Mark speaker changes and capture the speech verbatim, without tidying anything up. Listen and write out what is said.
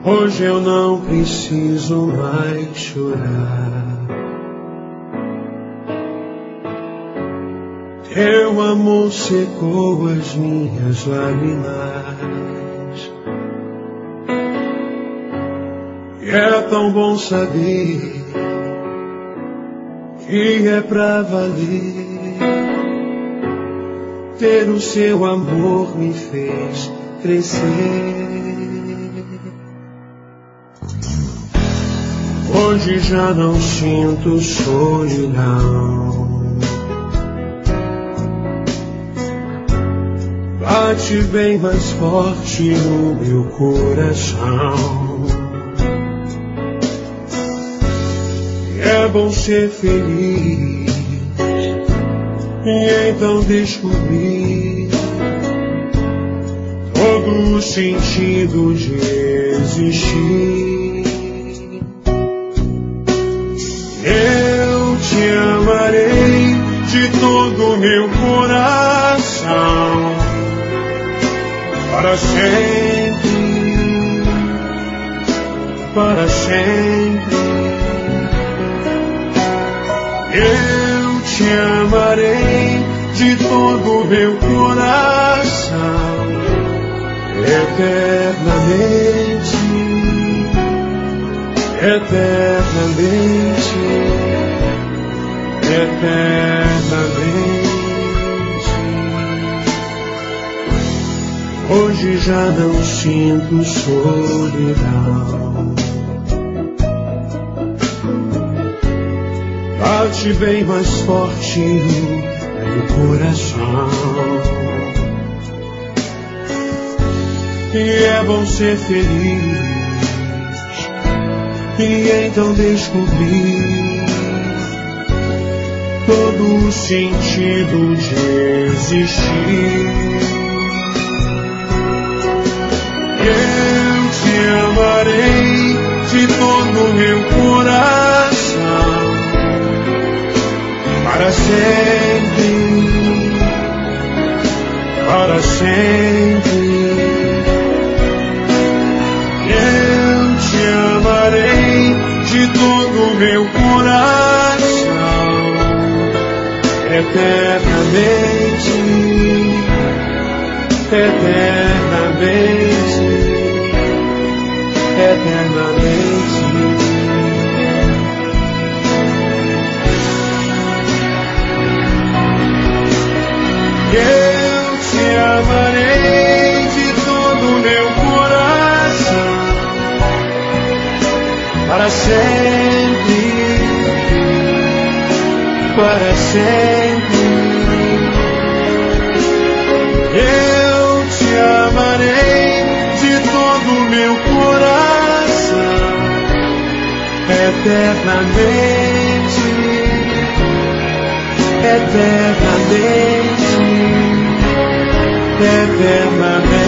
Speaker 1: Hoje eu não preciso mais chorar. Teu amor secou as minhas lágrimas. E é tão bom saber que é pra valer. Ter o seu amor me fez crescer. Hoje já não sinto solidão. Bate bem mais forte no meu coração. E é bom ser feliz e então descobrir todo o sentido de existir. Eu te amarei de todo o meu coração, para sempre, para sempre. Eu te amarei de todo o meu coração, eternamente, eternamente, eternamente. Hoje já não sinto solidão. Bate bem mais forte no meu coração. E é bom ser feliz e então descobrir todo o sentido de existir. Eu te amarei de todo o meu coração, para sempre, para sempre. Eu te amarei de todo o meu coração, eternamente, eternamente, eternamente. Eu te amarei de todo o meu coração, para sempre, para sempre. Eu te amarei de todo o meu coração, eternamente, eternamente, eternamente.